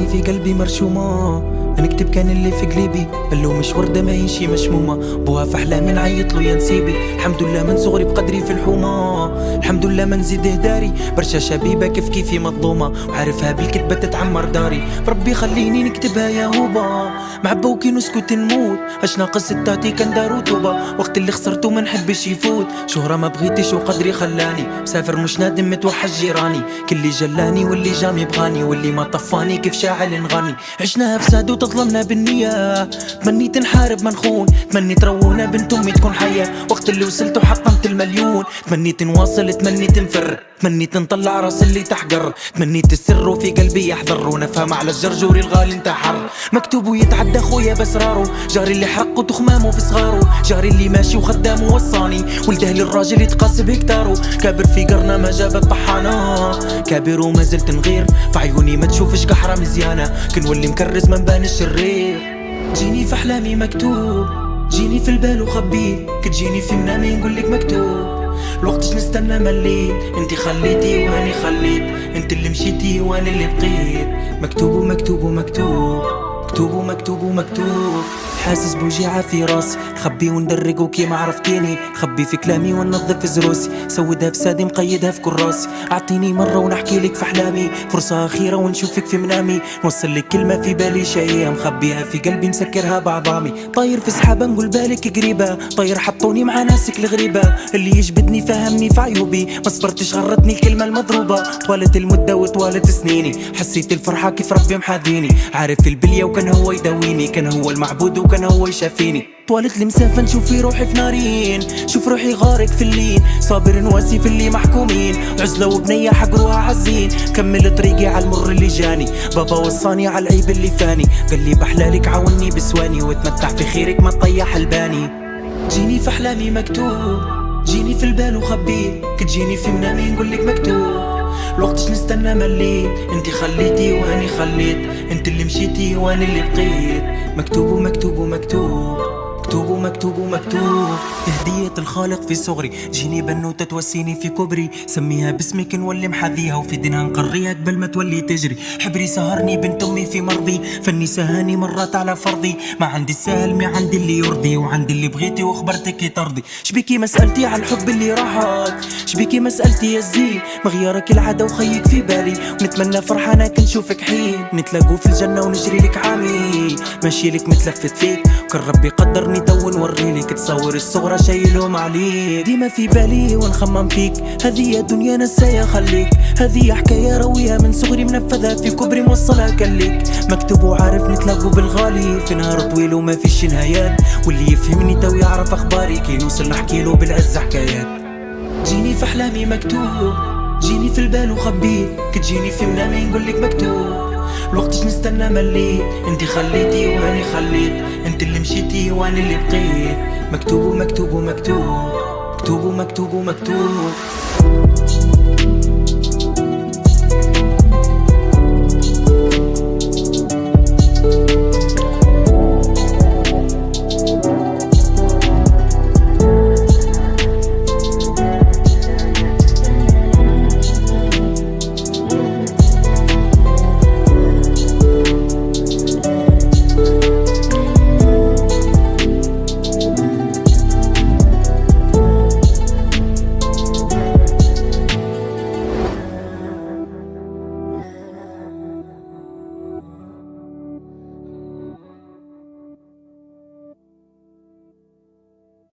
في قلبي مرشومة، نكتب كان اللي في قلبي، بلو مش وردة ما هيشي مشمومة، بوها في أحلامي نعيط له يا نسيبي. الحمد لله من صغري بقدري في الحومة، الحمد لله ما نزيد هداري، برشا شبيبة كيف كيفي مظلومة، وعارفها بالكتبة تتعمر داري. بربي خليني نكتبها يا هوبا، مع بوكي نسكت نموت، اش ناقص ستاتي كان دارو توبة، وقت اللي خسرته ما نحبش يفوت، شهرة ما بغيتش وقدري خلاني، مسافر مش نادم متوحش جيراني، كل جلاني واللي جامي بغاني، واللي ما طفاني كيف شاعل نغني. عشناها فساد وتظلمنا بالنية، تمنيت نحارب ما نخون، تمنيت رونا بنت امي تكون حية، وقت اللي وصلت وحطمت المليون، تمنيت نواصل تمنيت نفر، تمنيت نطلع راس اللي تحقر، تمنيت السر وفي قلبي يحضر، ونفهم على الجرجوري الغالي انتحر، مكتوب ويتعدى خويا بسراره، جاري اللي حرقه تخمامه في صغاره، جاري اللي ماشي وخدامه وصاني، ولده للراجل يتقاس بهكتارو، كابر في قرنا ما جابت طحانة، كابر وما زلت نغير، بعيوني ما تشوفش قحرة مزيانة، كنولي مكرز ما نبان الشرير. جيني في احلامي مكتوب، جيني في البال وخبيه، كتجيني في منامي نقولك مكتوب، الوقتش نستنى مليت، انتي خليتي واني خليت، انت اللي مشيتي وانا اللي بقيت، مكتوب ومكتوب ومكتوب، مكتوب ومكتوب ومكتوب. حاسس بوجيعة في راسي، خبي وندرق وكي ما عرفتيني، خبي في كلامي وننظف زروسي، سودها فسادي مقيدها في كراسي، اعطيني مرة ونحكي لك في احلامي، فرصة اخيرة ونشوفك في منامي، نوصل لك كلمة في بالي شيئة، مخبيها في قلبي مسكرها بعظامي، طاير في سحابة نقول بالك قريبة، طاير حطوني مع ناسك الغريبة، اللي يجبدني فهمني في عيوبي، ما صبرتش غرتني الكلمة المضروبة، طوالت المدة وطوالت سنيني، حسيت الفرحة كيف ربي محاذيني، عارف البلية وكان هو يداويني، كان هو المعبود وكان هو يشافيني، طوالت المسافة نشوف في روحي في نارين، شوف روحي غارق في اللين، صابر نواسي في اللي محكومين، عزلة وبنية حقروها عزين، كمل طريقي على المر اللي جاني، بابا وصاني على العيب اللي فاني، قال لي بحلالك عاوني بسواني، وتمتع في خيرك ما تطيح الباني. جيني في احلامي مكتوب، جيني في البال وخبيه، كتجيني في منامي نقولك مكتوب، الوقتش نستنى مليت، انتي خليتي واني خليت، انت اللي مشيتي وانا اللي بقيت، مكتوب ومكتوب ومكتوب، مكتوب ومكتوب ومكتوب. هدية الخالق في صغري، جيني بنوتة توسيني في كبري، سميها باسمك نولي محذيها، وفي دينها نقريها قبل ما تولي تجري، حبري سهرني بنت امي في مرضي، فني سهاني مرات على فرضي، ما عندي السهل ما عندي اللي يرضي، وعندي اللي بغيتي واخبرتك ترضي، شبيكي مسألتي على الحب اللي راحت، شبيكي مسألتي يا زين، مغيارك العادة وخيك في بالي، ونتمنى فرحانة كنشوفك حين، نتلاقوا في الجنة ونجري لك عامي، ماشي لك متلفت فيك، وكان ربي قدرني تو نوريلك، تصور الصغرى شايلهم عليك، ديما في بالي ونخمم فيك، هذه يا دنيا نسايا خليك، هذه حكاية روية من صغري منفذها في كبري موصلها كليك، مكتوب وعارف نتلاقوا بالغالي، في نهار طويل وما فيش نهايات، واللي يفهمني تو يعرف اخباري، كي نوصل نحكي له بالعز حكايات. جيني في احلامي مكتوب، جيني في البال وخبيه، كتجيني في منامي نقولك مكتوب، الوقتش نستنى مليت، انتي خليتي واني خليت، انت اللي مشيتي وانا اللي بقيت، مكتوب ومكتوب ومكتوب، مكتوب ومكتوب ومكتوب.